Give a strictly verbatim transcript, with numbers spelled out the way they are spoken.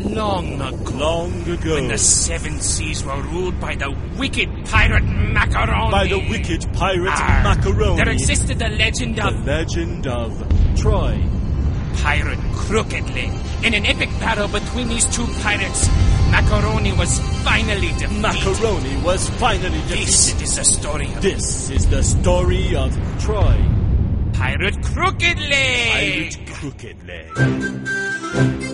Long ago. Long ago. When the seven seas were ruled by the wicked pirate Macaroni. By the wicked pirate Arr, Macaroni. There existed the legend The of... legend of Troy. Pirate Crooked Leg. In an epic battle between these two pirates, Macaroni was finally defeated. Macaroni was finally defeated. This is the story of... This is the story of Troy. Pirate Crooked Leg. Pirate Crooked Leg.